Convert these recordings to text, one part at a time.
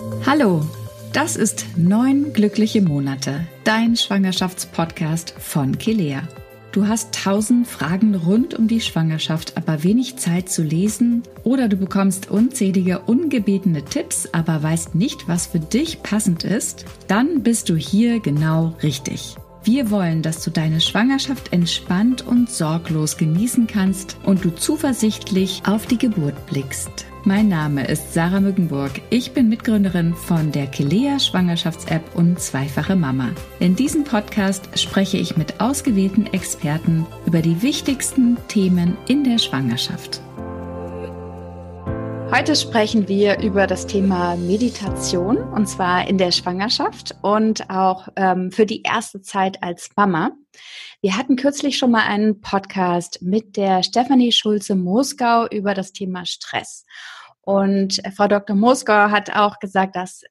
Hallo, das ist 9 glückliche Monate, dein Schwangerschaftspodcast von Kilea. Du hast 1000 Fragen rund um die Schwangerschaft, aber wenig Zeit zu lesen, oder du bekommst unzählige ungebetene Tipps, aber weißt nicht, was für dich passend ist? Dann bist du hier genau richtig. Wir wollen, dass du deine Schwangerschaft entspannt und sorglos genießen kannst und du zuversichtlich auf die Geburt blickst. Mein Name ist Sarah Mückenburg. Ich bin Mitgründerin von der Kilea Schwangerschafts-App und zweifache Mama. In diesem Podcast spreche ich mit ausgewählten Experten über die wichtigsten Themen in der Schwangerschaft. Heute sprechen wir über das Thema Meditation, und zwar in der Schwangerschaft und auch für die erste Zeit als Mama. Wir hatten kürzlich schon mal einen Podcast mit der Stefanie Schulze-Moskau über das Thema Stress. Und Frau Dr. Moskau hat auch gesagt, dass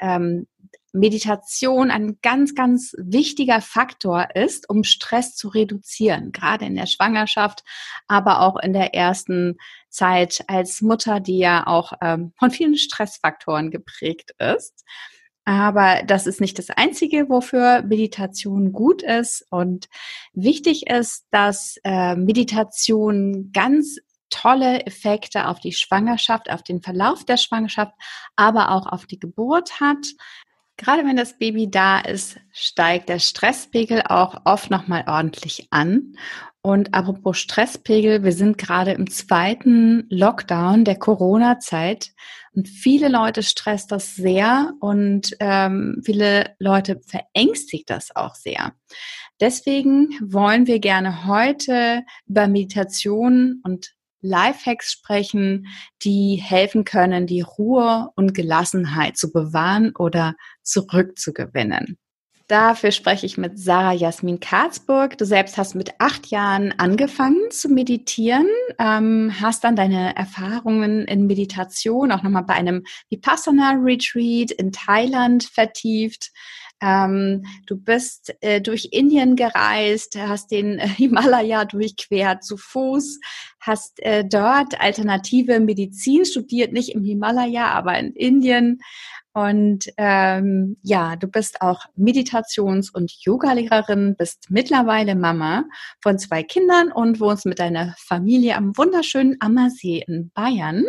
Meditation ein ganz, ganz wichtiger Faktor ist, um Stress zu reduzieren, gerade in der Schwangerschaft, aber auch in der ersten Zeit als Mutter, die ja auch von vielen Stressfaktoren geprägt ist. Aber das ist nicht das Einzige, wofür Meditation gut ist. Und wichtig ist, dass Meditation ganz tolle Effekte auf die Schwangerschaft, auf den Verlauf der Schwangerschaft, aber auch auf die Geburt hat. Gerade wenn das Baby da ist, steigt der Stresspegel auch oft nochmal ordentlich an. Und apropos Stresspegel, wir sind gerade im 2. Lockdown der Corona-Zeit und viele Leute stresst das sehr und viele Leute verängstigt das auch sehr. Deswegen wollen wir gerne heute über Meditation und Lifehacks sprechen, die helfen können, die Ruhe und Gelassenheit zu bewahren oder zurückzugewinnen. Dafür spreche ich mit Sarah Jasmin Karzburg. Du selbst hast mit 8 Jahren angefangen zu meditieren, hast dann deine Erfahrungen in Meditation auch nochmal bei einem Vipassana-Retreat in Thailand vertieft. Du bist durch Indien gereist, hast den Himalaya durchquert zu Fuß, hast dort alternative Medizin studiert, nicht im Himalaya, aber in Indien. Und du bist auch Meditations- und Yoga-Lehrerin, bist mittlerweile Mama von 2 Kindern und wohnst mit deiner Familie am wunderschönen Ammersee in Bayern.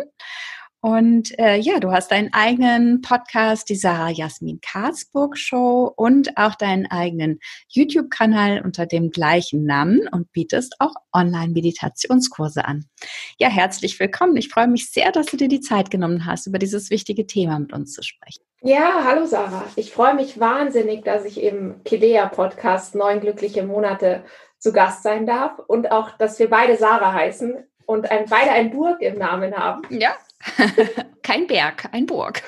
Und du hast deinen eigenen Podcast, die Sarah Jasmin Karzburg Show, und auch deinen eigenen YouTube-Kanal unter dem gleichen Namen und bietest auch Online-Meditationskurse an. Ja, herzlich willkommen. Ich freue mich sehr, dass du dir die Zeit genommen hast, über dieses wichtige Thema mit uns zu sprechen. Ja, hallo Sarah. Ich freue mich wahnsinnig, dass ich im Kilea-Podcast 9 glückliche Monate zu Gast sein darf und auch, dass wir beide Sarah heißen und beide ein Burg im Namen haben. Ja. Kein Berg, ein Burg.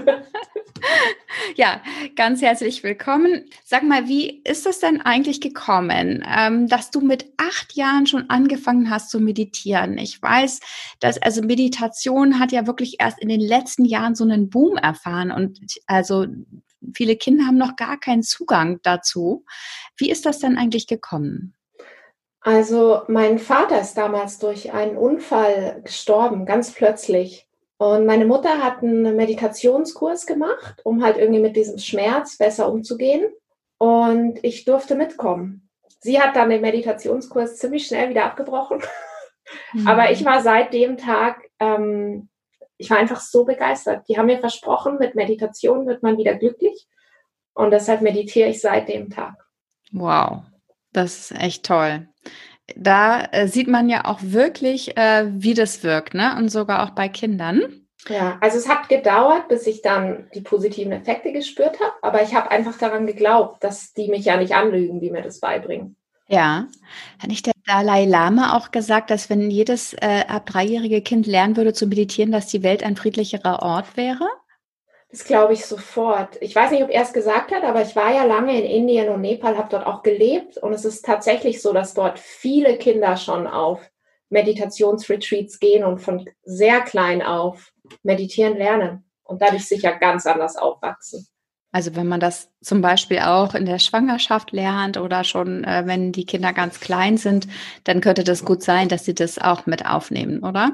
Ja, ganz herzlich willkommen. Sag mal, wie ist das denn eigentlich gekommen, dass du mit 8 Jahren schon angefangen hast zu meditieren? Ich weiß, dass Meditation hat ja wirklich erst in den letzten Jahren so einen Boom erfahren und also viele Kinder haben noch gar keinen Zugang dazu. Wie ist das denn eigentlich gekommen? Also mein Vater ist damals durch einen Unfall gestorben, ganz plötzlich. Und meine Mutter hat einen Meditationskurs gemacht, um halt irgendwie mit diesem Schmerz besser umzugehen. Und ich durfte mitkommen. Sie hat dann den Meditationskurs ziemlich schnell wieder abgebrochen. Aber ich war seit dem Tag, ich war einfach so begeistert. Die haben mir versprochen, mit Meditation wird man wieder glücklich. Und deshalb meditiere ich seit dem Tag. Wow. Das ist echt toll. Da sieht man ja auch wirklich, wie das wirkt, ne? Und sogar auch bei Kindern. Ja, also es hat gedauert, bis ich dann die positiven Effekte gespürt habe, aber ich habe einfach daran geglaubt, dass die mich ja nicht anlügen, die mir das beibringen. Ja, hat nicht der Dalai Lama auch gesagt, dass wenn jedes ab 3-jährige Kind lernen würde zu meditieren, dass die Welt ein friedlicherer Ort wäre? Das glaube ich sofort. Ich weiß nicht, ob er es gesagt hat, aber ich war ja lange in Indien und Nepal, habe dort auch gelebt. Und es ist tatsächlich so, dass dort viele Kinder schon auf Meditationsretreats gehen und von sehr klein auf meditieren lernen und dadurch sicher ganz anders aufwachsen. Also wenn man das zum Beispiel auch in der Schwangerschaft lernt oder schon, wenn die Kinder ganz klein sind, dann könnte das gut sein, dass sie das auch mit aufnehmen, oder?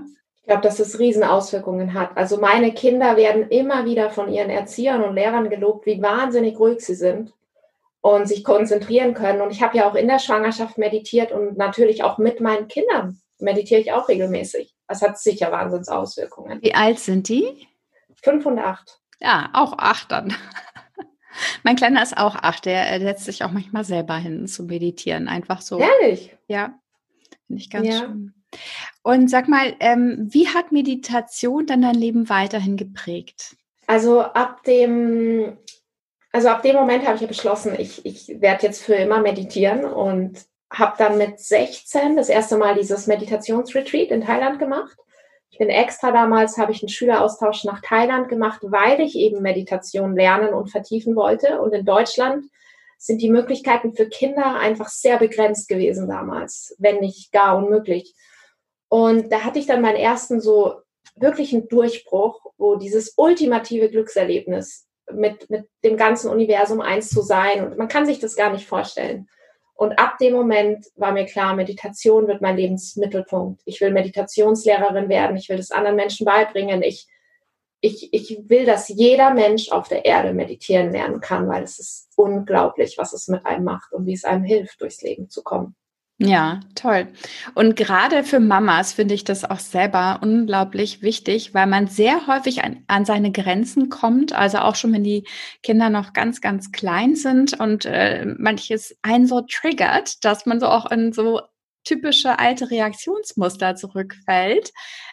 Ich glaube, dass es Riesenauswirkungen hat. Also meine Kinder werden immer wieder von ihren Erziehern und Lehrern gelobt, wie wahnsinnig ruhig sie sind und sich konzentrieren können. Und ich habe ja auch in der Schwangerschaft meditiert und natürlich auch mit meinen Kindern meditiere ich auch regelmäßig. Das hat sicher Wahnsinnsauswirkungen. Wie alt sind die? 5 und 8. Ja, auch 8 dann. Mein Kleiner ist auch 8, der setzt sich auch manchmal selber hin zu meditieren. Einfach so. Ehrlich? Ja, finde ich ganz Ja. schön. Und sag mal, wie hat Meditation dann dein Leben weiterhin geprägt? Also ab dem Moment habe ich ja beschlossen, ich werde jetzt für immer meditieren und habe dann mit 16 das erste Mal dieses Meditationsretreat in Thailand gemacht. Ich bin extra damals, habe ich einen Schüleraustausch nach Thailand gemacht, weil ich eben Meditation lernen und vertiefen wollte. Und in Deutschland sind die Möglichkeiten für Kinder einfach sehr begrenzt gewesen damals, wenn nicht gar unmöglich. Und da hatte ich dann meinen ersten so wirklichen Durchbruch, wo dieses ultimative Glückserlebnis mit dem ganzen Universum eins zu sein. Und man kann sich das gar nicht vorstellen. Und ab dem Moment war mir klar, Meditation wird mein Lebensmittelpunkt. Ich will Meditationslehrerin werden. Ich will das anderen Menschen beibringen. Ich will, dass jeder Mensch auf der Erde meditieren lernen kann, weil es ist unglaublich, was es mit einem macht und wie es einem hilft, durchs Leben zu kommen. Ja, toll. Und gerade für Mamas finde ich das auch selber unglaublich wichtig, weil man sehr häufig an seine Grenzen kommt, also auch schon, wenn die Kinder noch ganz, ganz klein sind und manches einen so triggert, dass man so auch in so typische alte Reaktionsmuster zurückfällt.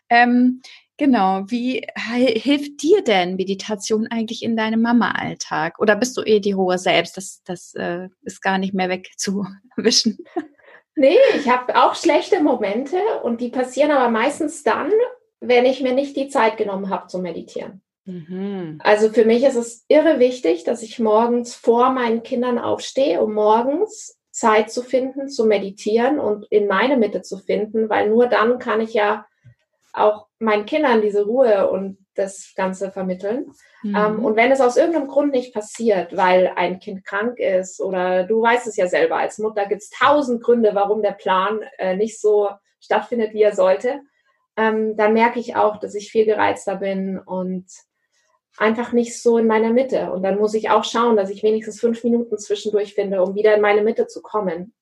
Genau, wie hilft dir denn Meditation eigentlich in deinem Mama-Alltag? Oder bist du die hohe Selbst? Das ist gar nicht mehr wegzuwischen. Nee, ich habe auch schlechte Momente und die passieren aber meistens dann, wenn ich mir nicht die Zeit genommen habe zu meditieren. Mhm. Also für mich ist es irre wichtig, dass ich morgens vor meinen Kindern aufstehe, um morgens Zeit zu finden, zu meditieren und in meine Mitte zu finden, weil nur dann kann ich ja auch meinen Kindern diese Ruhe und das Ganze vermitteln. Und wenn es aus irgendeinem Grund nicht passiert, weil ein Kind krank ist oder du weißt es ja selber, als Mutter gibt es 1000 Gründe, warum der Plan nicht so stattfindet, wie er sollte, dann merke ich auch, dass ich viel gereizter bin und einfach nicht so in meiner Mitte. Und dann muss ich auch schauen, dass ich wenigstens 5 Minuten zwischendurch finde, um wieder in meine Mitte zu kommen.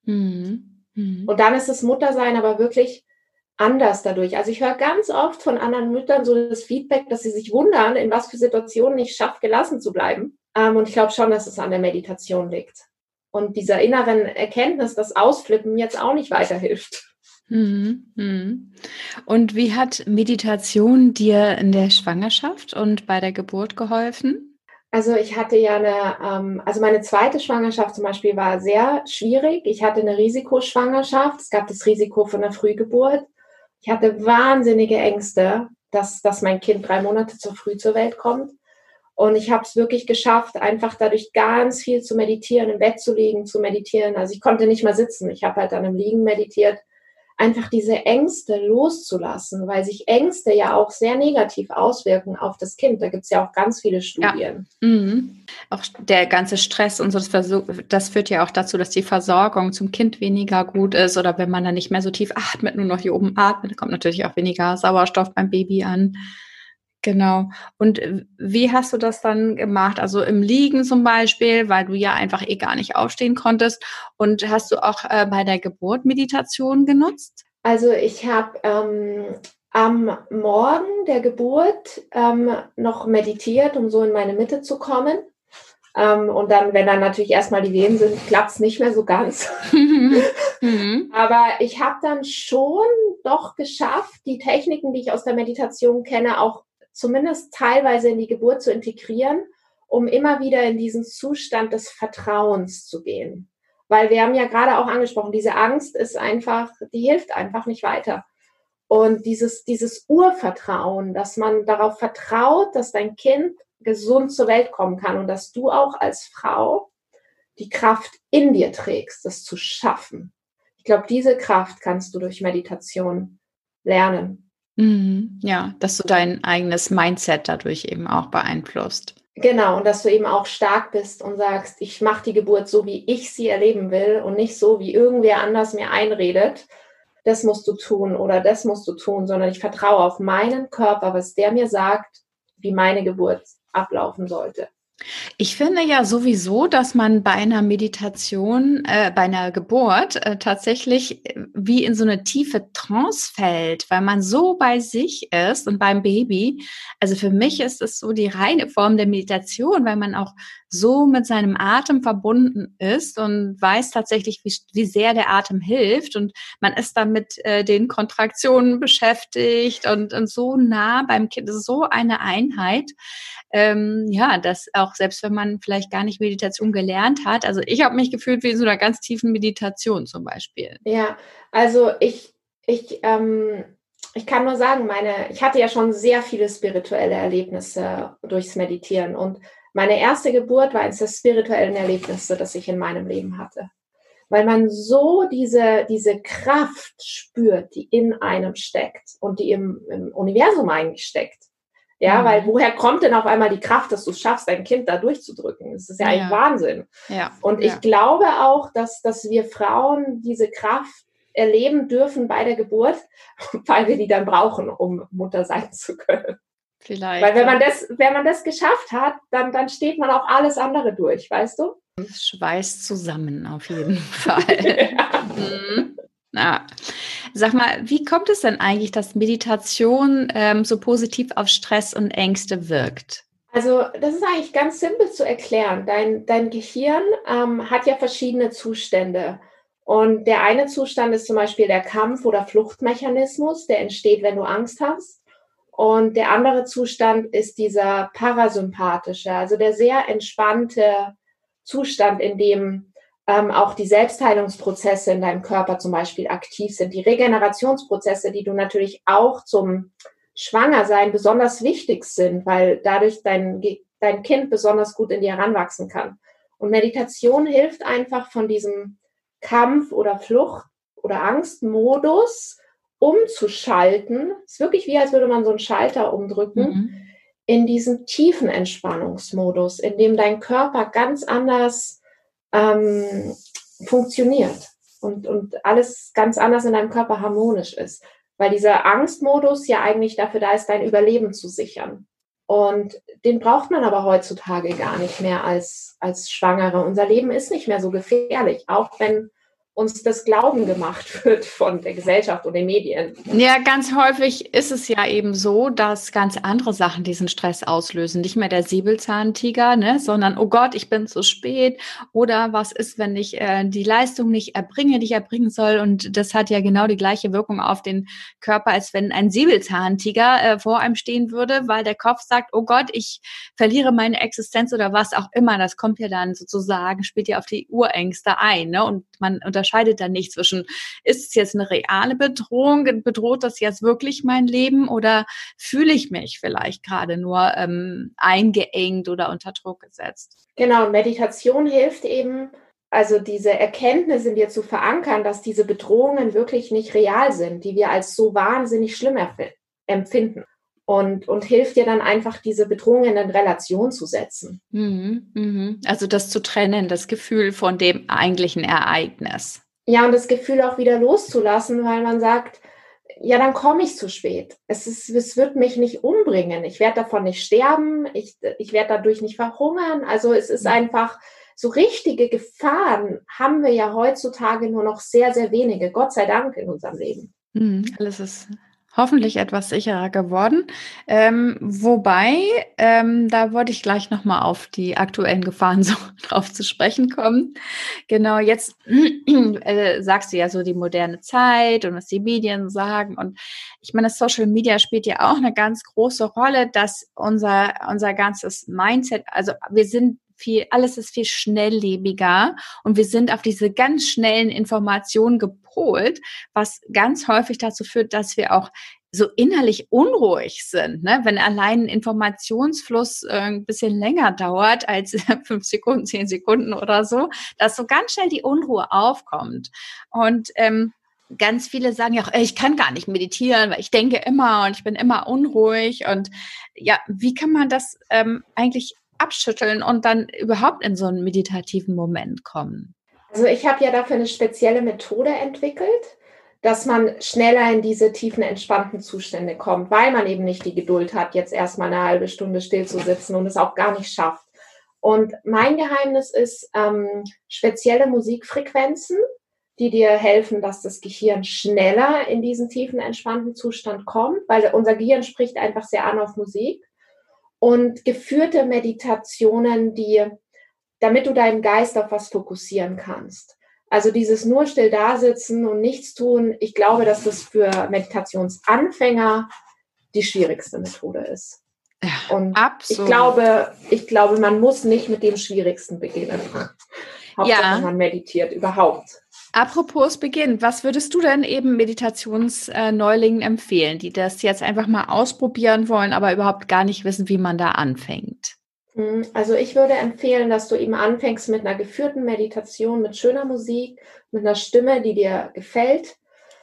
Mhm. Mhm. Und dann ist das Muttersein aber wirklich anders dadurch. Also ich höre ganz oft von anderen Müttern so das Feedback, dass sie sich wundern, in was für Situationen ich schaffe, gelassen zu bleiben. Und ich glaube schon, dass es an der Meditation liegt. Und dieser inneren Erkenntnis, dass Ausflippen jetzt auch nicht weiterhilft. Mhm. Mhm. Und wie hat Meditation dir in der Schwangerschaft und bei der Geburt geholfen? Also ich hatte ja also meine zweite Schwangerschaft zum Beispiel war sehr schwierig. Ich hatte eine Risikoschwangerschaft. Es gab das Risiko von einer Frühgeburt. Ich hatte wahnsinnige Ängste, dass mein Kind 3 Monate zu früh zur Welt kommt. Und ich habe es wirklich geschafft, einfach dadurch ganz viel zu meditieren, im Bett zu liegen, zu meditieren. Also ich konnte nicht mal sitzen. Ich habe halt dann im Liegen meditiert. Einfach diese Ängste loszulassen, weil sich Ängste ja auch sehr negativ auswirken auf das Kind. Da gibt es ja auch ganz viele Studien. Ja. Mhm. Auch der ganze Stress und so, das führt ja auch dazu, dass die Versorgung zum Kind weniger gut ist oder wenn man dann nicht mehr so tief atmet, nur noch hier oben atmet, kommt natürlich auch weniger Sauerstoff beim Baby an. Genau. Und wie hast du das dann gemacht? Also im Liegen zum Beispiel, weil du ja einfach gar nicht aufstehen konntest. Und hast du auch bei der Geburt Meditation genutzt? Also ich habe am Morgen der Geburt noch meditiert, um so in meine Mitte zu kommen. Und dann, wenn dann natürlich erstmal die Wehen sind, klappt es nicht mehr so ganz. Mhm. Aber ich habe dann schon doch geschafft, die Techniken, die ich aus der Meditation kenne, auch zumindest teilweise in die Geburt zu integrieren, um immer wieder in diesen Zustand des Vertrauens zu gehen. Weil wir haben ja gerade auch angesprochen, diese Angst ist einfach, die hilft einfach nicht weiter. Und dieses Urvertrauen, dass man darauf vertraut, dass dein Kind gesund zur Welt kommen kann und dass du auch als Frau die Kraft in dir trägst, das zu schaffen. Ich glaube, diese Kraft kannst du durch Meditation lernen. Mhm. Ja, dass du dein eigenes Mindset dadurch eben auch beeinflusst. Genau, und dass du eben auch stark bist und sagst, ich mache die Geburt so, wie ich sie erleben will und nicht so, wie irgendwer anders mir einredet. das musst du tun oder das musst du tun, sondern ich vertraue auf meinen Körper, was der mir sagt, wie meine Geburt ablaufen sollte. Ich finde ja sowieso, dass man bei einer Meditation, bei einer Geburt tatsächlich wie in so eine tiefe Trance fällt, weil man so bei sich ist und beim Baby. Also für mich ist es so die reine Form der Meditation, weil man auch so mit seinem Atem verbunden ist und weiß tatsächlich, wie sehr der Atem hilft. Und man ist dann mit den Kontraktionen beschäftigt und so nah beim Kind. Das ist so eine Einheit. Ja, dass auch selbst wenn man vielleicht gar nicht Meditation gelernt hat, also ich habe mich gefühlt wie in so einer ganz tiefen Meditation zum Beispiel. Ja, also ich kann nur sagen, ich hatte ja schon sehr viele spirituelle Erlebnisse durchs Meditieren und meine erste Geburt war eines der spirituellen Erlebnisse, das ich in meinem Leben hatte. Weil man so diese Kraft spürt, die in einem steckt und die im Universum eigentlich steckt. Ja, weil woher kommt denn auf einmal die Kraft, dass du es schaffst, dein Kind da durchzudrücken? Das ist ja eigentlich Wahnsinn. Ja. Und ich glaube auch, dass wir Frauen diese Kraft erleben dürfen bei der Geburt, weil wir die dann brauchen, um Mutter sein zu können. Vielleicht. Weil wenn man das geschafft hat, dann steht man auch alles andere durch, weißt du? Es schweißt zusammen auf jeden Fall. Ja. Sag mal, wie kommt es denn eigentlich, dass Meditation so positiv auf Stress und Ängste wirkt? Also das ist eigentlich ganz simpel zu erklären. Dein Gehirn hat ja verschiedene Zustände. Und der eine Zustand ist zum Beispiel der Kampf- oder Fluchtmechanismus, der entsteht, wenn du Angst hast. Und der andere Zustand ist dieser parasympathische, also der sehr entspannte Zustand, in dem auch die Selbstheilungsprozesse in deinem Körper zum Beispiel aktiv sind. Die Regenerationsprozesse, die du natürlich auch zum Schwangersein besonders wichtig sind, weil dadurch dein Kind besonders gut in dir heranwachsen kann. Und Meditation hilft einfach von diesem Kampf- oder Flucht- oder Angstmodus umzuschalten. Es ist wirklich wie, als würde man so einen Schalter umdrücken, in diesen tiefen Entspannungsmodus, in dem dein Körper ganz anders funktioniert und alles ganz anders in deinem Körper harmonisch ist. Weil dieser Angstmodus ja eigentlich dafür da ist, dein Überleben zu sichern. Und den braucht man aber heutzutage gar nicht mehr als Schwangere. Unser Leben ist nicht mehr so gefährlich, auch wenn uns das Glauben gemacht wird von der Gesellschaft und den Medien. Ja, ganz häufig ist es ja eben so, dass ganz andere Sachen diesen Stress auslösen. Nicht mehr der Säbelzahntiger, ne, sondern, oh Gott, ich bin zu spät. Oder was ist, wenn ich die Leistung nicht erbringe, die ich erbringen soll? Und das hat ja genau die gleiche Wirkung auf den Körper, als wenn ein Säbelzahntiger vor einem stehen würde, weil der Kopf sagt, oh Gott, ich verliere meine Existenz oder was auch immer. Das kommt ja dann sozusagen, spielt ja auf die Urängste ein, ne? Und man unterscheidet dann nicht zwischen, ist es jetzt eine reale Bedrohung, bedroht das jetzt wirklich mein Leben oder fühle ich mich vielleicht gerade nur eingeengt oder unter Druck gesetzt? Genau, Meditation hilft eben, also diese Erkenntnis in dir zu verankern, dass diese Bedrohungen wirklich nicht real sind, die wir als so wahnsinnig schlimm empfinden. Und hilft dir dann einfach, diese Bedrohungen in Relation zu setzen. Also das zu trennen, das Gefühl von dem eigentlichen Ereignis. Ja, und das Gefühl auch wieder loszulassen, weil man sagt, ja, dann komme ich zu spät. Es wird mich nicht umbringen. Ich werde davon nicht sterben. Ich werde dadurch nicht verhungern. Also es ist einfach, so richtige Gefahren haben wir ja heutzutage nur noch sehr, sehr wenige. Gott sei Dank in unserem Leben. Alles ist hoffentlich etwas sicherer geworden. Wobei, da wollte ich gleich nochmal auf die aktuellen Gefahren so drauf zu sprechen kommen. Genau, jetzt sagst du ja so die moderne Zeit und was die Medien sagen. Und ich meine, Social Media spielt ja auch eine ganz große Rolle, dass unser ganzes Mindset, also alles ist viel schnelllebiger und wir sind auf diese ganz schnellen Informationen gepolt, was ganz häufig dazu führt, dass wir auch so innerlich unruhig sind, ne? Wenn allein ein Informationsfluss ein bisschen länger dauert als 5 Sekunden, 10 Sekunden oder so, dass so ganz schnell die Unruhe aufkommt. Und ganz viele sagen ja auch, ich kann gar nicht meditieren, weil ich denke immer und ich bin immer unruhig. Und ja, wie kann man das eigentlich abschütteln und dann überhaupt in so einen meditativen Moment kommen? Also ich habe ja dafür eine spezielle Methode entwickelt. dass man schneller in diese tiefen, entspannten Zustände kommt, weil man eben nicht die Geduld hat, jetzt erstmal eine halbe Stunde still zu sitzen und es auch gar nicht schafft. Und mein Geheimnis ist spezielle Musikfrequenzen, die dir helfen, dass das Gehirn schneller in diesen tiefen, entspannten Zustand kommt, weil unser Gehirn spricht einfach sehr an auf Musik. Und geführte Meditationen, damit du deinen Geist auf was fokussieren kannst. Also dieses nur still dasitzen und nichts tun, ich glaube, dass das für Meditationsanfänger die schwierigste Methode ist. Ja, und absolut. ich glaube, man muss nicht mit dem Schwierigsten beginnen. Hauptsache, man meditiert überhaupt. Apropos Beginn, was würdest du denn eben Meditationsneulingen empfehlen, die das jetzt einfach mal ausprobieren wollen, aber überhaupt gar nicht wissen, wie man da anfängt? Also ich würde empfehlen, dass du eben anfängst mit einer geführten Meditation, mit schöner Musik, mit einer Stimme, die dir gefällt.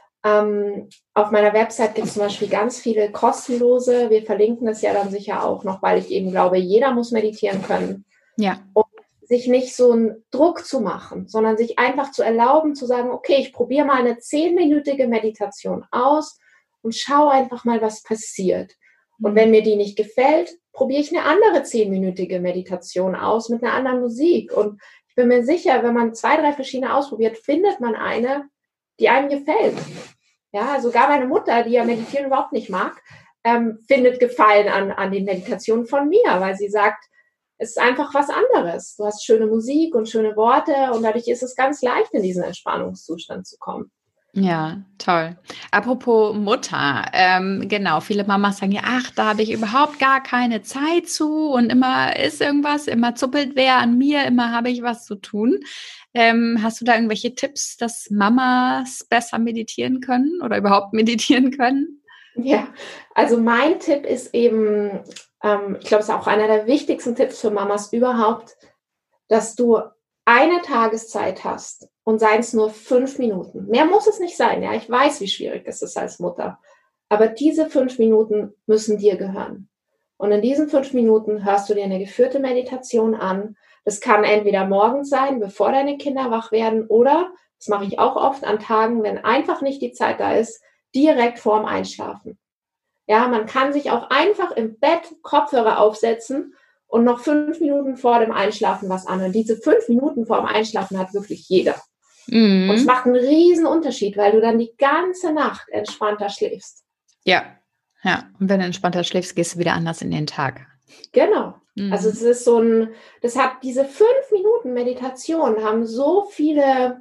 Auf meiner Website gibt es zum Beispiel ganz viele kostenlose. Wir verlinken das ja dann sicher auch noch, weil ich eben glaube, jeder muss meditieren können. Ja. Und sich nicht so einen Druck zu machen, sondern sich einfach zu erlauben, zu sagen, okay, ich probiere mal eine 10-minütige Meditation aus und schaue einfach mal, was passiert. Und wenn mir die nicht gefällt, probiere ich eine andere 10-minütige Meditation aus mit einer anderen Musik. Und ich bin mir sicher, wenn man 2, 3 verschiedene ausprobiert, findet man eine, die einem gefällt. Ja, sogar meine Mutter, die ja Meditieren überhaupt nicht mag, findet Gefallen an den Meditationen von mir, weil sie sagt, es ist einfach was anderes. Du hast schöne Musik und schöne Worte und dadurch ist es ganz leicht, in diesen Entspannungszustand zu kommen. Ja, toll. Apropos Mutter, genau, viele Mamas sagen ja, ach, da habe ich überhaupt gar keine Zeit zu und immer ist irgendwas, immer zuppelt wer an mir, immer habe ich was zu tun. Hast du da irgendwelche Tipps, dass Mamas besser meditieren können oder überhaupt meditieren können? Ja, also mein Tipp ist eben, ich glaube, es ist auch einer der wichtigsten Tipps für Mamas überhaupt, dass du eine Tageszeit hast und seien es nur 5 Minuten. Mehr muss es nicht sein, ja. Ich weiß, wie schwierig das ist als Mutter. Aber diese 5 Minuten müssen dir gehören. Und in diesen 5 Minuten hörst du dir eine geführte Meditation an. Das kann entweder morgens sein, bevor deine Kinder wach werden, oder, das mache ich auch oft an Tagen, wenn einfach nicht die Zeit da ist, direkt vorm Einschlafen. Ja, man kann sich auch einfach im Bett Kopfhörer aufsetzen und noch 5 Minuten vor dem Einschlafen was anhören. Diese 5 Minuten vor dem Einschlafen hat wirklich jeder. Und es macht einen riesen Unterschied, weil du dann die ganze Nacht entspannter schläfst. Ja. Und wenn du entspannter schläfst, gehst du wieder anders in den Tag. Genau. Also es ist diese 5 Minuten Meditation haben so viele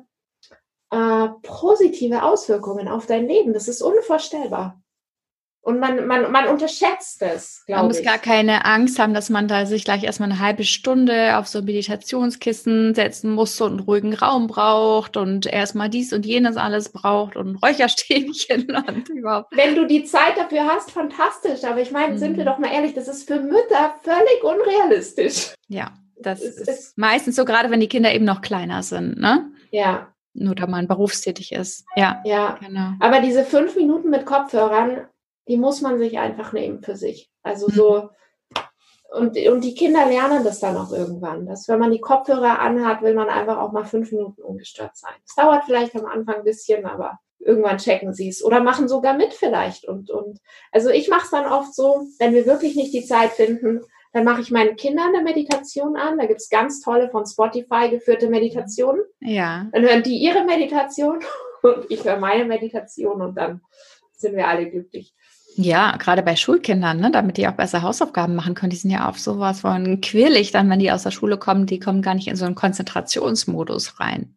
positive Auswirkungen auf dein Leben. Das ist unvorstellbar. Und man unterschätzt es, glaube ich. Man muss gar keine Angst haben, dass man da sich gleich erstmal eine halbe Stunde auf so ein Meditationskissen setzen muss und einen ruhigen Raum braucht und erstmal dies und jenes alles braucht und Räucherstäbchen und überhaupt. Wenn du die Zeit dafür hast, fantastisch. Aber ich meine, sind wir doch mal ehrlich, das ist für Mütter völlig unrealistisch. Ja, das ist meistens so, gerade wenn die Kinder eben noch kleiner sind, ne? Ja. Nur da man berufstätig ist. Ja, genau. Aber diese 5 Minuten mit Kopfhörern, die muss man sich einfach nehmen für sich. Also so, und die Kinder lernen das dann auch irgendwann. Dass wenn man die Kopfhörer anhat, will man einfach auch mal 5 Minuten ungestört sein. Es dauert vielleicht am Anfang ein bisschen, aber irgendwann checken sie es oder machen sogar mit vielleicht. Und also ich mache es dann oft so, wenn wir wirklich nicht die Zeit finden, dann mache ich meinen Kindern eine Meditation an. Da gibt es ganz tolle von Spotify geführte Meditationen. Ja. Dann hören die ihre Meditation und ich höre meine Meditation und dann sind wir alle glücklich. Ja, gerade bei Schulkindern, ne, damit die auch besser Hausaufgaben machen können. Die sind ja auf sowas von quirlig, dann, wenn die aus der Schule kommen, die kommen gar nicht in so einen Konzentrationsmodus rein.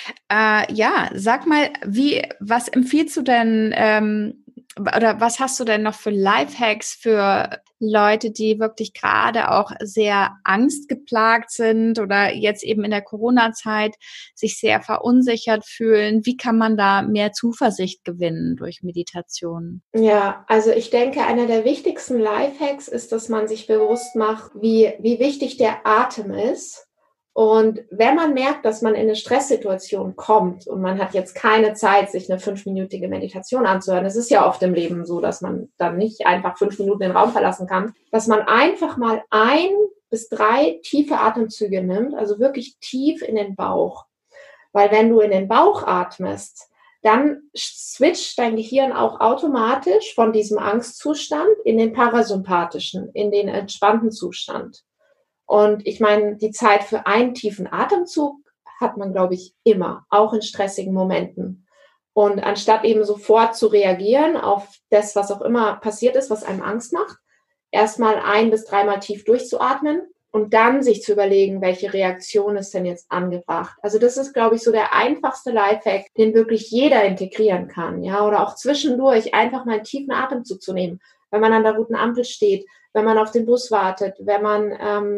Ja, sag mal, was empfiehlst du denn, oder was hast du denn noch für Lifehacks für Leute, die wirklich gerade auch sehr angstgeplagt sind oder jetzt eben in der Corona-Zeit sich sehr verunsichert fühlen? Wie kann man da mehr Zuversicht gewinnen durch Meditation? Ja, also ich denke, einer der wichtigsten Lifehacks ist, dass man sich bewusst macht, wie wichtig der Atem ist. Und wenn man merkt, dass man in eine Stresssituation kommt und man hat jetzt keine Zeit, sich eine 5-minütige Meditation anzuhören, es ist ja oft im Leben so, dass man dann nicht einfach 5 Minuten den Raum verlassen kann, dass man einfach mal 1 bis 3 tiefe Atemzüge nimmt, also wirklich tief in den Bauch. Weil wenn du in den Bauch atmest, dann switcht dein Gehirn auch automatisch von diesem Angstzustand in den parasympathischen, in den entspannten Zustand. Und ich meine, die Zeit für einen tiefen Atemzug hat man, glaube ich, immer, auch in stressigen Momenten. Und anstatt eben sofort zu reagieren auf das, was auch immer passiert ist, was einem Angst macht, erstmal 1- bis 3-mal tief durchzuatmen und dann sich zu überlegen, welche Reaktion ist denn jetzt angebracht. Also das ist, glaube ich, so der einfachste Lifehack, den wirklich jeder integrieren kann. Ja, oder auch zwischendurch einfach mal einen tiefen Atemzug zu nehmen, wenn man an der roten Ampel steht, wenn man auf den Bus wartet, wenn man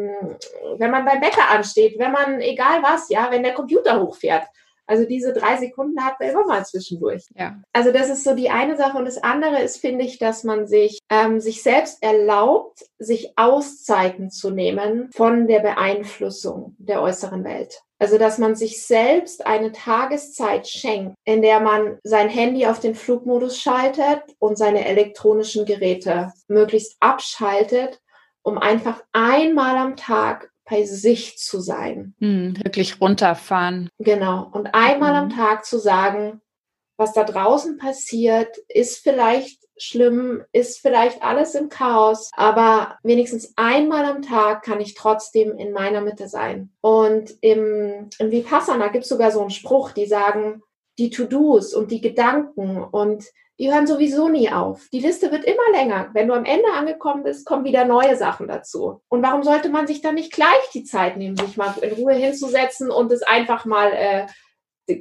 beim Bäcker ansteht, wenn man, egal was, ja, wenn der Computer hochfährt. Also diese 3 Sekunden hat man immer mal zwischendurch. Ja. Also das ist so die eine Sache. Und das andere ist, finde ich, dass man sich selbst erlaubt, sich Auszeiten zu nehmen von der Beeinflussung der äußeren Welt. Also dass man sich selbst eine Tageszeit schenkt, in der man sein Handy auf den Flugmodus schaltet und seine elektronischen Geräte möglichst abschaltet, um einfach einmal am Tag bei sich zu sein. Wirklich runterfahren. Genau. Und einmal am Tag zu sagen, was da draußen passiert, ist vielleicht schlimm, ist vielleicht alles im Chaos, aber wenigstens einmal am Tag kann ich trotzdem in meiner Mitte sein. Und im Vipassana gibt es sogar so einen Spruch, die sagen, die To-Dos und die Gedanken und die hören sowieso nie auf. Die Liste wird immer länger. Wenn du am Ende angekommen bist, kommen wieder neue Sachen dazu. Und warum sollte man sich dann nicht gleich die Zeit nehmen, sich mal in Ruhe hinzusetzen und es einfach mal die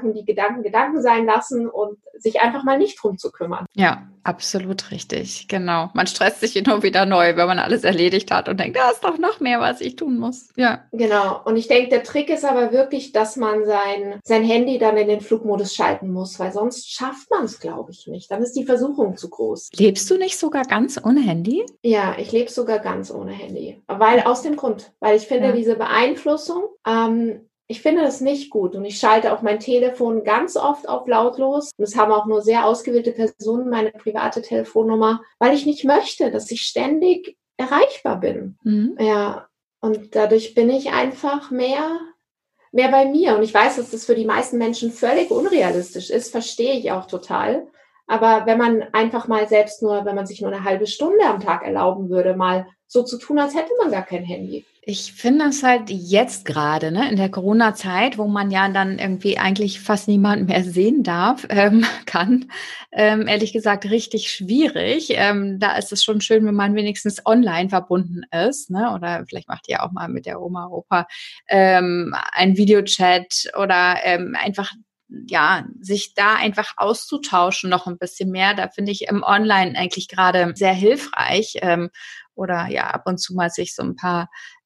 Gedanken sein lassen und sich einfach mal nicht drum zu kümmern. Ja, absolut richtig. Genau. Man stresst sich immer wieder neu, wenn man alles erledigt hat und denkt, da ist doch noch mehr, was ich tun muss. Ja. Genau. Und ich denke, der Trick ist aber wirklich, dass man sein Handy dann in den Flugmodus schalten muss, weil sonst schafft man es, glaube ich, nicht. Dann ist die Versuchung zu groß. Lebst du nicht sogar ganz ohne Handy? Ja, ich lebe sogar ganz ohne Handy. Aus dem Grund, weil ich finde, diese Beeinflussung, ich finde das nicht gut und ich schalte auch mein Telefon ganz oft auf lautlos. Und es haben auch nur sehr ausgewählte Personen meine private Telefonnummer, weil ich nicht möchte, dass ich ständig erreichbar bin. Ja, und dadurch bin ich einfach mehr bei mir. Und ich weiß, dass das für die meisten Menschen völlig unrealistisch ist, verstehe ich auch total. Aber wenn man einfach mal wenn man sich nur eine halbe Stunde am Tag erlauben würde, mal so zu tun, als hätte man gar kein Handy. Ich finde das halt jetzt gerade, ne, in der Corona-Zeit, wo man ja dann irgendwie eigentlich fast niemanden mehr sehen kann, ehrlich gesagt richtig schwierig. Da ist es schon schön, wenn man wenigstens online verbunden ist, ne, oder vielleicht macht ihr auch mal mit der Oma, Opa ein Videochat oder einfach sich da einfach auszutauschen noch ein bisschen mehr. Da finde ich im Online eigentlich gerade sehr hilfreich. Oder ab und zu mal sich so ein paar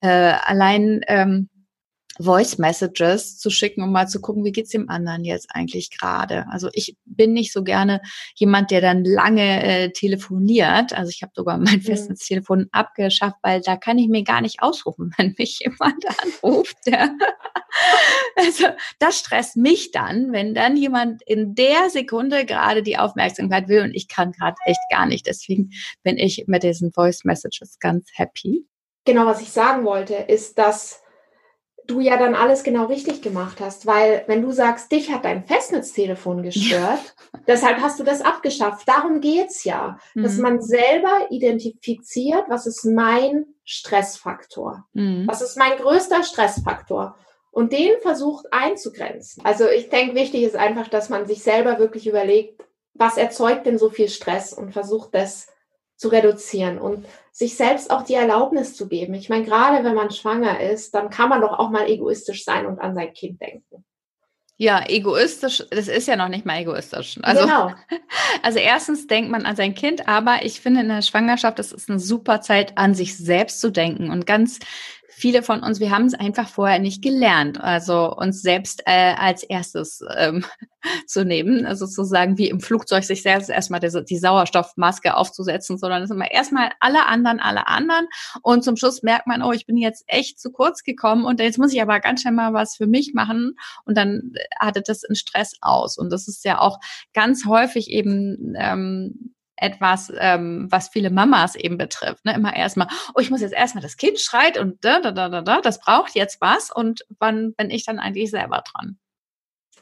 Voice Messages zu schicken, um mal zu gucken, wie geht's dem anderen jetzt eigentlich gerade. Also ich bin nicht so gerne jemand, der dann lange telefoniert. Also ich habe sogar mein Festnetztelefon abgeschafft, weil da kann ich mir gar nicht ausrufen, wenn mich jemand anruft. Also das stresst mich dann, wenn dann jemand in der Sekunde gerade die Aufmerksamkeit will und ich kann gerade echt gar nicht. Deswegen bin ich mit diesen Voice Messages ganz happy. Genau, was ich sagen wollte, ist, dass du ja dann alles genau richtig gemacht hast, weil wenn du sagst, dich hat dein Festnetztelefon gestört, deshalb hast du das abgeschafft. Darum geht's ja, dass man selber identifiziert, was ist mein Stressfaktor? Was ist mein größter Stressfaktor? Und den versucht einzugrenzen. Also ich denke, wichtig ist einfach, dass man sich selber wirklich überlegt, was erzeugt denn so viel Stress und versucht das zu reduzieren und sich selbst auch die Erlaubnis zu geben. Ich meine, gerade wenn man schwanger ist, dann kann man doch auch mal egoistisch sein und an sein Kind denken. Ja, egoistisch, das ist ja noch nicht mal egoistisch. Also, genau. Also erstens denkt man an sein Kind, aber ich finde in der Schwangerschaft, das ist eine super Zeit, an sich selbst zu denken. Und ganz viele von uns, wir haben es einfach vorher nicht gelernt, also uns selbst als erstes zu nehmen, also sozusagen wie im Flugzeug sich selbst erstmal die Sauerstoffmaske aufzusetzen, sondern es ist immer erstmal alle anderen und zum Schluss merkt man, oh, ich bin jetzt echt zu kurz gekommen und jetzt muss ich aber ganz schnell mal was für mich machen und dann artet das in Stress aus und das ist ja auch ganz häufig eben etwas, was viele Mamas eben betrifft. Ne? Immer erstmal, oh, ich muss jetzt erstmal, das Kind schreit und das braucht jetzt was und wann bin ich dann eigentlich selber dran?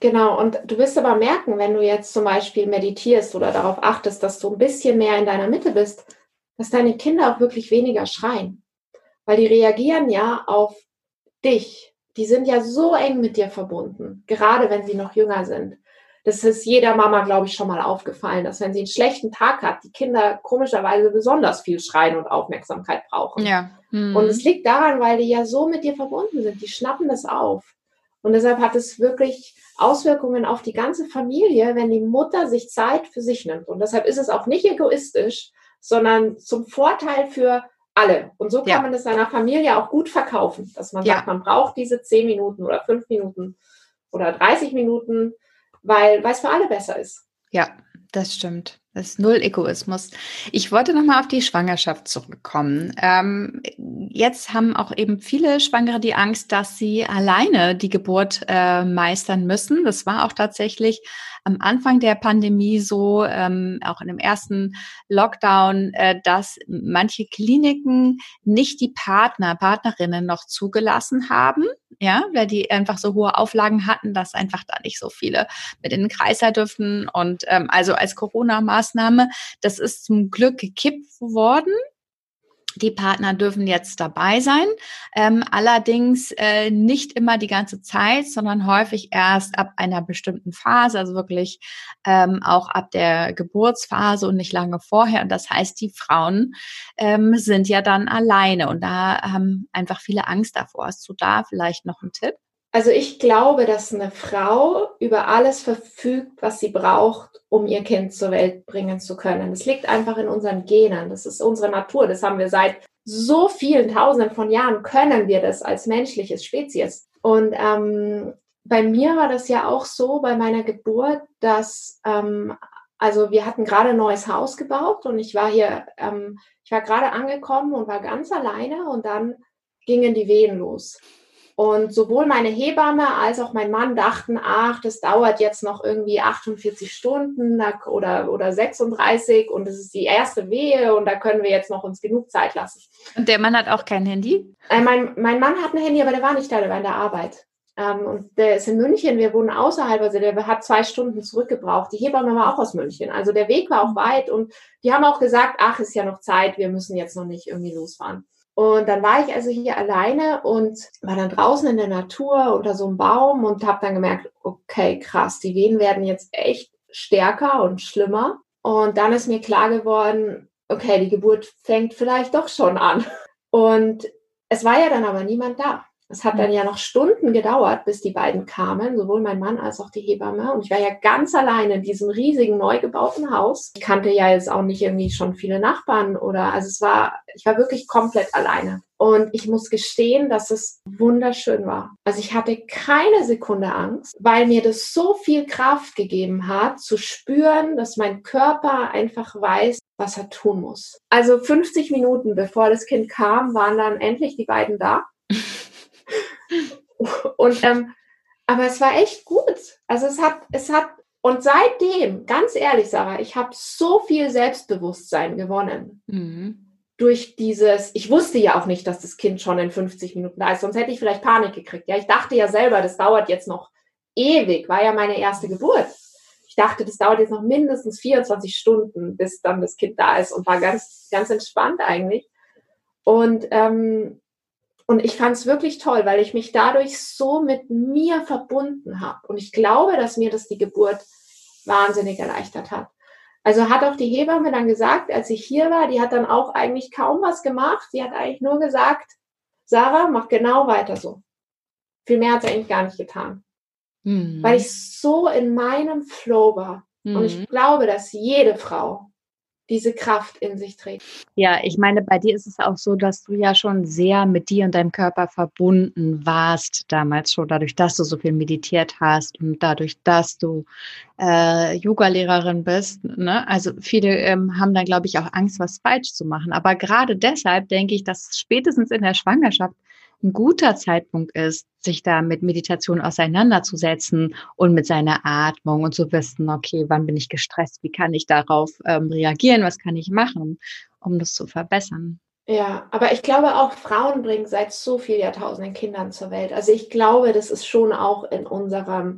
Genau, und du wirst aber merken, wenn du jetzt zum Beispiel meditierst oder darauf achtest, dass du ein bisschen mehr in deiner Mitte bist, dass deine Kinder auch wirklich weniger schreien. Weil die reagieren ja auf dich. Die sind ja so eng mit dir verbunden, gerade wenn sie noch jünger sind. Das ist jeder Mama, glaube ich, schon mal aufgefallen, dass wenn sie einen schlechten Tag hat, die Kinder komischerweise besonders viel schreien und Aufmerksamkeit brauchen. Ja. Und es liegt daran, weil die ja so mit dir verbunden sind. Die schnappen das auf. Und deshalb hat es wirklich Auswirkungen auf die ganze Familie, wenn die Mutter sich Zeit für sich nimmt. Und deshalb ist es auch nicht egoistisch, sondern zum Vorteil für alle. Und so kann man das seiner Familie auch gut verkaufen, dass man sagt, man braucht diese 10 Minuten oder 5 Minuten oder 30 Minuten, weil es für alle besser ist. Ja, das stimmt. Das ist null Egoismus. Ich wollte nochmal auf die Schwangerschaft zurückkommen. Jetzt haben auch eben viele Schwangere die Angst, dass sie alleine die Geburt meistern müssen. Das war auch tatsächlich am Anfang der Pandemie so, auch in dem ersten Lockdown, dass manche Kliniken nicht die Partnerinnen noch zugelassen haben, ja, weil die einfach so hohe Auflagen hatten, dass einfach da nicht so viele mit in den Kreißsaal dürften. Und also als Corona-Maßnahme, das ist zum Glück gekippt worden. Die Partner dürfen jetzt dabei sein, allerdings nicht immer die ganze Zeit, sondern häufig erst ab einer bestimmten Phase, also wirklich auch ab der Geburtsphase und nicht lange vorher. Und das heißt, die Frauen sind ja dann alleine und da haben einfach viele Angst davor. Hast du da vielleicht noch einen Tipp? Also ich glaube, dass eine Frau über alles verfügt, was sie braucht, um ihr Kind zur Welt bringen zu können. Das liegt einfach in unseren Genen. Das ist unsere Natur. Das haben wir seit so vielen Tausenden von Jahren, können wir das als menschliches Spezies. Und bei mir war das ja auch so bei meiner Geburt, dass also wir hatten gerade ein neues Haus gebaut und ich war gerade angekommen und war ganz alleine und dann gingen die Wehen los. Und sowohl meine Hebamme als auch mein Mann dachten, ach, das dauert jetzt noch irgendwie 48 Stunden oder 36 und das ist die erste Wehe und da können wir jetzt noch uns genug Zeit lassen. Und der Mann hat auch kein Handy? Mein Mann hat ein Handy, aber der war nicht da, der war in der Arbeit. Und der ist in München, wir wohnen außerhalb, also der hat 2 Stunden zurückgebraucht. Die Hebamme war auch aus München, also der Weg war auch weit und die haben auch gesagt, ach, ist ja noch Zeit, wir müssen jetzt noch nicht irgendwie losfahren. Und dann war ich also hier alleine und war dann draußen in der Natur unter so einem Baum und habe dann gemerkt, okay, krass, die Wehen werden jetzt echt stärker und schlimmer. Und dann ist mir klar geworden, okay, die Geburt fängt vielleicht doch schon an. Und es war ja dann aber niemand da. Es hat dann ja noch Stunden gedauert, bis die beiden kamen, sowohl mein Mann als auch die Hebamme. Und ich war ja ganz alleine in diesem riesigen, neu gebauten Haus. Ich kannte ja jetzt auch nicht irgendwie schon viele Nachbarn also ich war wirklich komplett alleine. Und ich muss gestehen, dass es wunderschön war. Also ich hatte keine Sekunde Angst, weil mir das so viel Kraft gegeben hat, zu spüren, dass mein Körper einfach weiß, was er tun muss. Also 50 Minuten bevor das Kind kam, waren dann endlich die beiden da. Und aber es war echt gut. Also und seitdem, ganz ehrlich, Sarah, ich habe so viel Selbstbewusstsein gewonnen. Durch ich wusste ja auch nicht, dass das Kind schon in 50 Minuten da ist, sonst hätte ich vielleicht Panik gekriegt. Ja, ich dachte ja selber, das dauert jetzt noch ewig, war ja meine erste Geburt. Ich dachte, das dauert jetzt noch mindestens 24 Stunden, bis dann das Kind da ist und war ganz, ganz entspannt eigentlich. Und ich fand es wirklich toll, weil ich mich dadurch so mit mir verbunden habe. Und ich glaube, dass mir das die Geburt wahnsinnig erleichtert hat. Also hat auch die Hebamme dann gesagt, als ich hier war, die hat dann auch eigentlich kaum was gemacht. Sie hat eigentlich nur gesagt, Sarah, mach genau weiter so. Viel mehr hat sie eigentlich gar nicht getan. Weil ich so in meinem Flow war. Und ich glaube, dass jede Frau diese Kraft in sich trägt. Ja, ich meine, bei dir ist es auch so, dass du ja schon sehr mit dir und deinem Körper verbunden warst damals schon, dadurch, dass du so viel meditiert hast und dadurch, dass du Yoga-Lehrerin bist. Ne? Also viele haben da, glaube ich, auch Angst, was falsch zu machen. Aber gerade deshalb denke ich, dass spätestens in der Schwangerschaft ein guter Zeitpunkt ist, sich da mit Meditation auseinanderzusetzen und mit seiner Atmung und zu wissen, okay, wann bin ich gestresst, wie kann ich darauf reagieren, was kann ich machen, um das zu verbessern. Ja, aber ich glaube auch, Frauen bringen seit so vielen Jahrtausenden Kindern zur Welt. Also ich glaube, das ist schon auch in unserem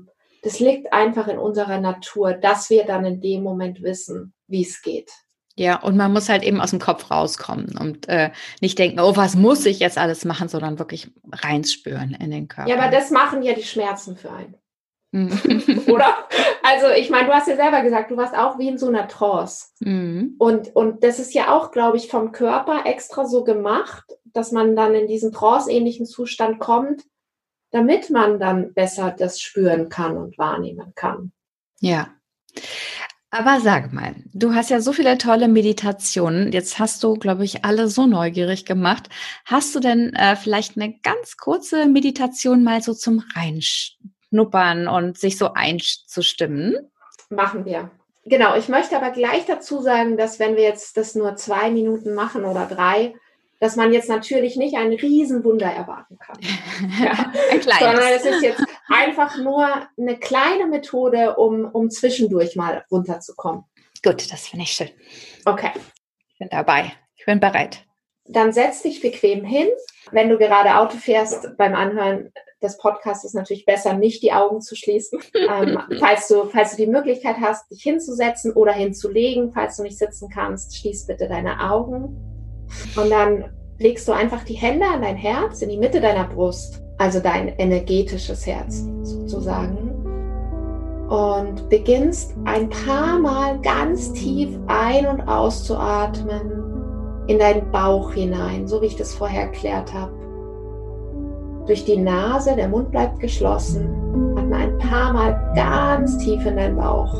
das liegt einfach in unserer Natur, dass wir dann in dem Moment wissen, wie es geht. Ja, und man muss halt eben aus dem Kopf rauskommen und nicht denken, oh, was muss ich jetzt alles machen, sondern wirklich reinspüren in den Körper. Ja, aber das machen ja die Schmerzen für einen. Mhm. Oder? Also ich meine, du hast ja selber gesagt, du warst auch wie in so einer Trance. Mhm. Und das ist ja auch, glaube ich, vom Körper extra so gemacht, dass man dann in diesen trance-ähnlichen Zustand kommt, damit man dann besser das spüren kann und wahrnehmen kann. Ja. Aber sag mal, du hast ja so viele tolle Meditationen. Jetzt hast du, glaube ich, alle so neugierig gemacht. Hast du denn vielleicht eine ganz kurze Meditation mal so zum Reinschnuppern und sich so einzustimmen? Machen wir. Genau, ich möchte aber gleich dazu sagen, dass wenn wir jetzt das nur 2 Minuten machen oder 3, dass man jetzt natürlich nicht ein Riesenwunder erwarten kann. Ja. Ein kleines. Sondern es ist jetzt einfach nur eine kleine Methode, um zwischendurch mal runterzukommen. Gut, das finde ich schön. Okay. Ich bin dabei. Ich bin bereit. Dann setz dich bequem hin. Wenn du gerade Auto fährst, beim Anhören des Podcasts ist natürlich besser, nicht die Augen zu schließen. Falls du die Möglichkeit hast, dich hinzusetzen oder hinzulegen, falls du nicht sitzen kannst, schließ bitte deine Augen. Und dann legst du einfach die Hände an dein Herz, in die Mitte deiner Brust, also dein energetisches Herz sozusagen. Und beginnst ein paar Mal ganz tief ein- und auszuatmen in deinen Bauch hinein, so wie ich das vorher erklärt habe. Durch die Nase, der Mund bleibt geschlossen. Atme ein paar Mal ganz tief in deinen Bauch.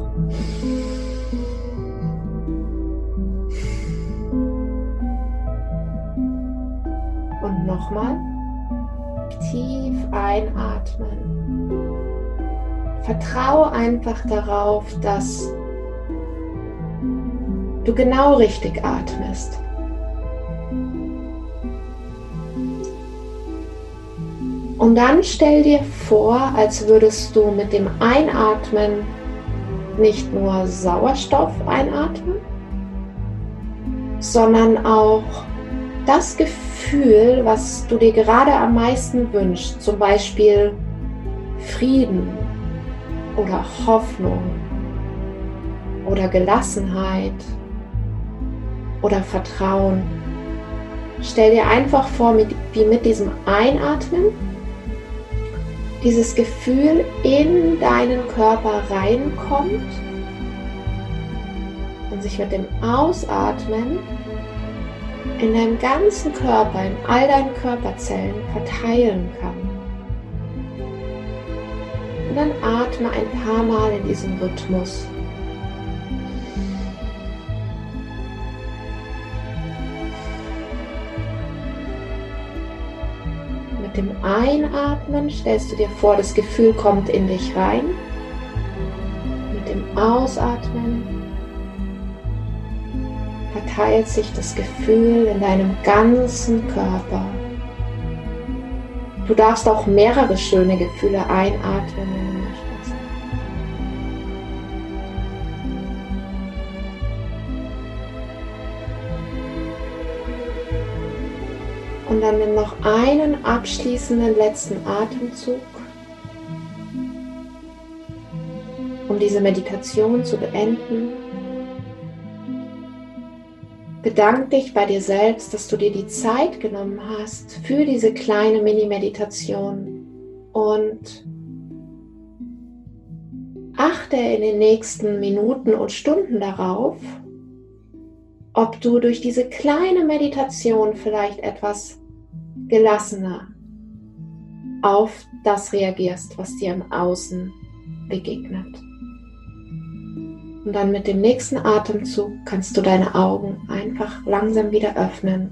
Und nochmal tief einatmen. Vertraue einfach darauf, dass du genau richtig atmest. Und dann stell dir vor, als würdest du mit dem Einatmen nicht nur Sauerstoff einatmen, sondern auch das Gefühl, was du dir gerade am meisten wünschst, zum Beispiel Frieden oder Hoffnung oder Gelassenheit oder Vertrauen. Stell dir einfach vor, wie mit diesem Einatmen dieses Gefühl in deinen Körper reinkommt und sich mit dem Ausatmen in deinem ganzen Körper, in all deinen Körperzellen verteilen kann. Und dann atme ein paar Mal in diesem Rhythmus. Mit dem Einatmen stellst du dir vor, das Gefühl kommt in dich rein. Mit dem Ausatmen verteilt sich das Gefühl in deinem ganzen Körper. Du darfst auch mehrere schöne Gefühle einatmen, wenn du möchtest. Und dann nimm noch einen abschließenden letzten Atemzug, um diese Meditation zu beenden. Bedank dich bei dir selbst, dass du dir die Zeit genommen hast für diese kleine Mini-Meditation und achte in den nächsten Minuten und Stunden darauf, ob du durch diese kleine Meditation vielleicht etwas gelassener auf das reagierst, was dir im Außen begegnet. Und dann mit dem nächsten Atemzug kannst du deine Augen einfach langsam wieder öffnen.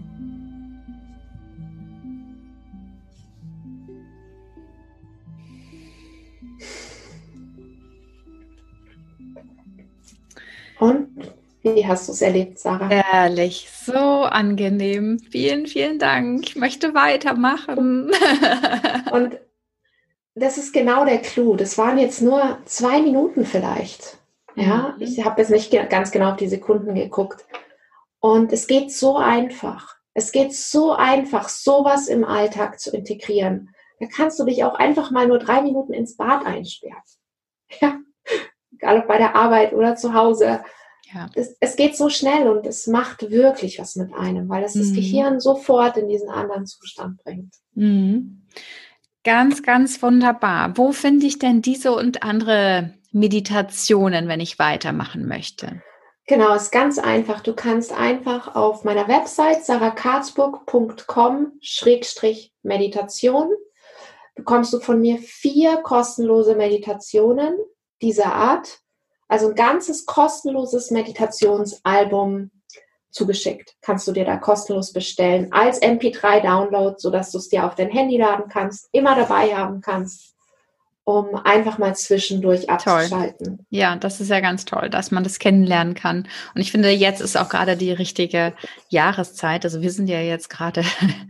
Und wie hast du es erlebt, Sarah? Ehrlich, so angenehm. Vielen, vielen Dank. Ich möchte weitermachen. Und das ist genau der Clou. Das waren jetzt nur 2 Minuten vielleicht. Ja, ich habe jetzt nicht ganz genau auf die Sekunden geguckt. Und es geht so einfach. Es geht so einfach, sowas im Alltag zu integrieren. Da kannst du dich auch einfach mal nur 3 Minuten ins Bad einsperren. Ja, egal ob bei der Arbeit oder zu Hause. Ja. Es geht so schnell und es macht wirklich was mit einem, weil es das Gehirn sofort in diesen anderen Zustand bringt. Ganz, ganz wunderbar. Wo finde ich denn diese und andere Meditationen, wenn ich weitermachen möchte? Genau, ist ganz einfach. Du kannst einfach auf meiner Website sarahkarzburg.com/meditation bekommst du von mir 4 kostenlose Meditationen dieser Art. Also ein ganzes kostenloses Meditationsalbum zugeschickt. Kannst du dir da kostenlos bestellen als MP3-Download, sodass du es dir auf dein Handy laden kannst, immer dabei haben kannst, um einfach mal zwischendurch abzuschalten. Toll. Ja, das ist ja ganz toll, dass man das kennenlernen kann. Und ich finde, jetzt ist auch gerade die richtige Jahreszeit. Also wir sind ja jetzt gerade,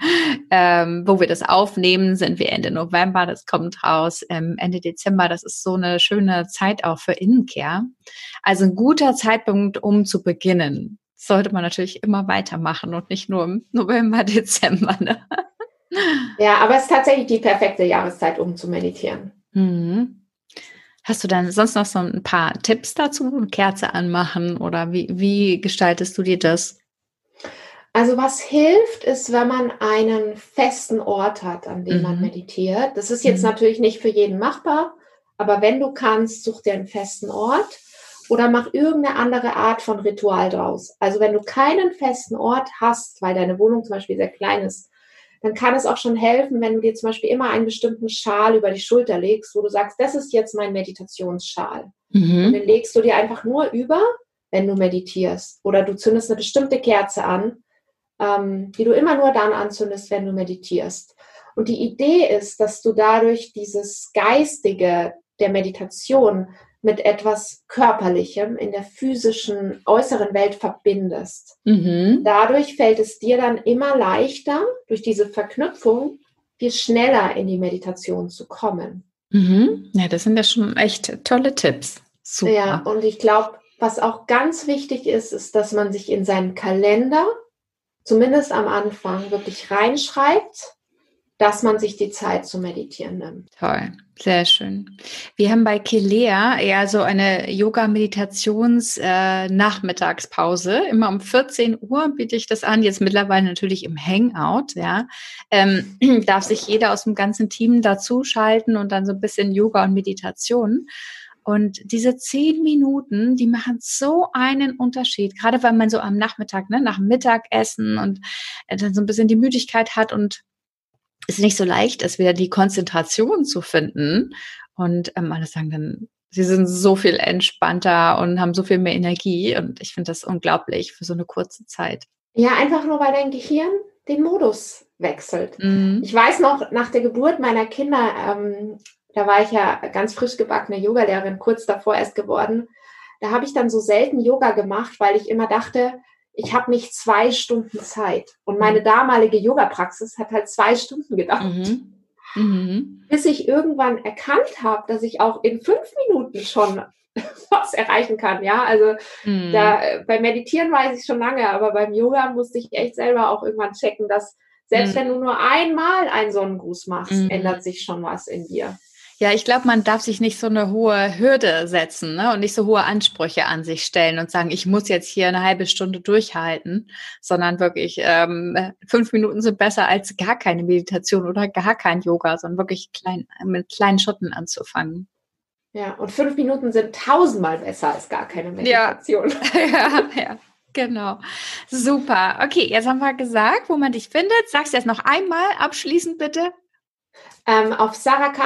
wo wir das aufnehmen, sind wir Ende November. Das kommt raus Ende Dezember. Das ist so eine schöne Zeit auch für Innenkehr. Also ein guter Zeitpunkt, um zu beginnen. Sollte man natürlich immer weitermachen und nicht nur im November, Dezember. Ne? Ja, aber es ist tatsächlich die perfekte Jahreszeit, um zu meditieren. Hast du dann sonst noch so ein paar Tipps dazu? Eine Kerze anmachen oder wie gestaltest du dir das? Also was hilft, ist, wenn man einen festen Ort hat, an dem man meditiert. Das ist jetzt natürlich nicht für jeden machbar, aber wenn du kannst, such dir einen festen Ort oder mach irgendeine andere Art von Ritual draus. Also wenn du keinen festen Ort hast, weil deine Wohnung zum Beispiel sehr klein ist, dann kann es auch schon helfen, wenn du dir zum Beispiel immer einen bestimmten Schal über die Schulter legst, wo du sagst, das ist jetzt mein Meditationsschal. Und den legst du dir einfach nur über, wenn du meditierst. Oder du zündest eine bestimmte Kerze an, die du immer nur dann anzündest, wenn du meditierst. Und die Idee ist, dass du dadurch dieses Geistige der Meditation mit etwas Körperlichem in der physischen, äußeren Welt verbindest. Dadurch fällt es dir dann immer leichter, durch diese Verknüpfung viel schneller in die Meditation zu kommen. Ja, das sind ja schon echt tolle Tipps. Super. Ja, und ich glaube, was auch ganz wichtig ist, ist, dass man sich in seinen Kalender, zumindest am Anfang, wirklich reinschreibt, dass man sich die Zeit zu meditieren nimmt. Toll, sehr schön. Wir haben bei Kilea eher so eine Yoga-Meditations-Nachmittagspause. Immer um 14 Uhr biete ich das an, jetzt mittlerweile natürlich im Hangout. Ja, darf sich jeder aus dem ganzen Team dazuschalten und dann so ein bisschen Yoga und Meditation. Und diese 10 Minuten, die machen so einen Unterschied, gerade weil man so am Nachmittag, ne, nach dem Mittagessen und dann so ein bisschen die Müdigkeit hat und es nicht so leicht ist, wieder die Konzentration zu finden. Und alle sagen dann, sie sind so viel entspannter und haben so viel mehr Energie. Und ich finde das unglaublich für so eine kurze Zeit. Ja, einfach nur, weil dein Gehirn den Modus wechselt. Ich weiß noch, nach der Geburt meiner Kinder, da war ich ja ganz frisch gebackene Yogalehrerin, kurz davor erst geworden. Da habe ich dann so selten Yoga gemacht, weil ich immer dachte, ich habe nicht 2 Stunden Zeit. Und meine damalige Yoga-Praxis hat halt 2 Stunden gedauert. Bis ich irgendwann erkannt habe, dass ich auch in 5 Minuten schon was erreichen kann. Ja, also beim Meditieren weiß ich schon lange, aber beim Yoga musste ich echt selber auch irgendwann checken, dass selbst wenn du nur einmal einen Sonnengruß machst, ändert sich schon was in dir. Ja, ich glaube, man darf sich nicht so eine hohe Hürde setzen, ne? Und nicht so hohe Ansprüche an sich stellen und sagen, ich muss jetzt hier eine halbe Stunde durchhalten, sondern wirklich 5 Minuten sind besser als gar keine Meditation oder gar kein Yoga, sondern wirklich mit kleinen Schritten anzufangen. Ja, und 5 Minuten sind 1000-mal besser als gar keine Meditation. Ja, genau. Super. Okay, jetzt haben wir gesagt, wo man dich findet. Sagst du jetzt noch einmal abschließend bitte? Auf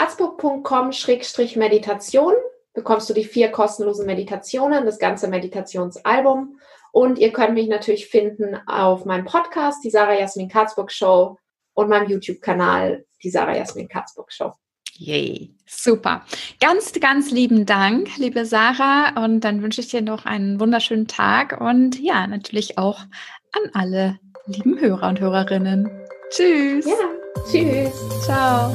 sarahkarzburg.com/meditation bekommst du die 4 kostenlosen Meditationen, das ganze Meditationsalbum. Und ihr könnt mich natürlich finden auf meinem Podcast, die Sarah Jasmin Karzburg Show, und meinem YouTube-Kanal, die Sarah Jasmin Karzburg Show. Yay, super. Ganz, ganz lieben Dank, liebe Sarah. Und dann wünsche ich dir noch einen wunderschönen Tag und ja, natürlich auch an alle lieben Hörer und Hörerinnen. Tschüss. Ja, tschüss. Ciao.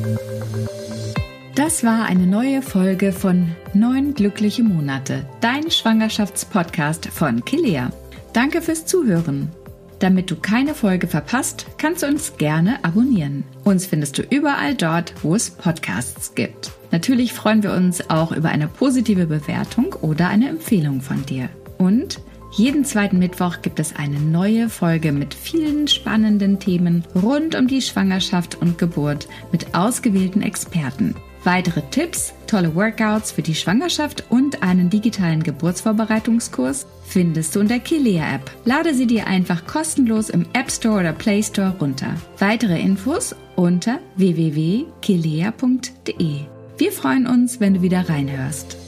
Das war eine neue Folge von 9 glückliche Monate, dein Schwangerschaftspodcast von Kilea. Danke fürs Zuhören. Damit du keine Folge verpasst, kannst du uns gerne abonnieren. Uns findest du überall dort, wo es Podcasts gibt. Natürlich freuen wir uns auch über eine positive Bewertung oder eine Empfehlung von dir. Und jeden zweiten Mittwoch gibt es eine neue Folge mit vielen spannenden Themen rund um die Schwangerschaft und Geburt mit ausgewählten Experten. Weitere Tipps, tolle Workouts für die Schwangerschaft und einen digitalen Geburtsvorbereitungskurs findest du in der Kilea-App. Lade sie dir einfach kostenlos im App Store oder Play Store runter. Weitere Infos unter www.kilea.de. Wir freuen uns, wenn du wieder reinhörst.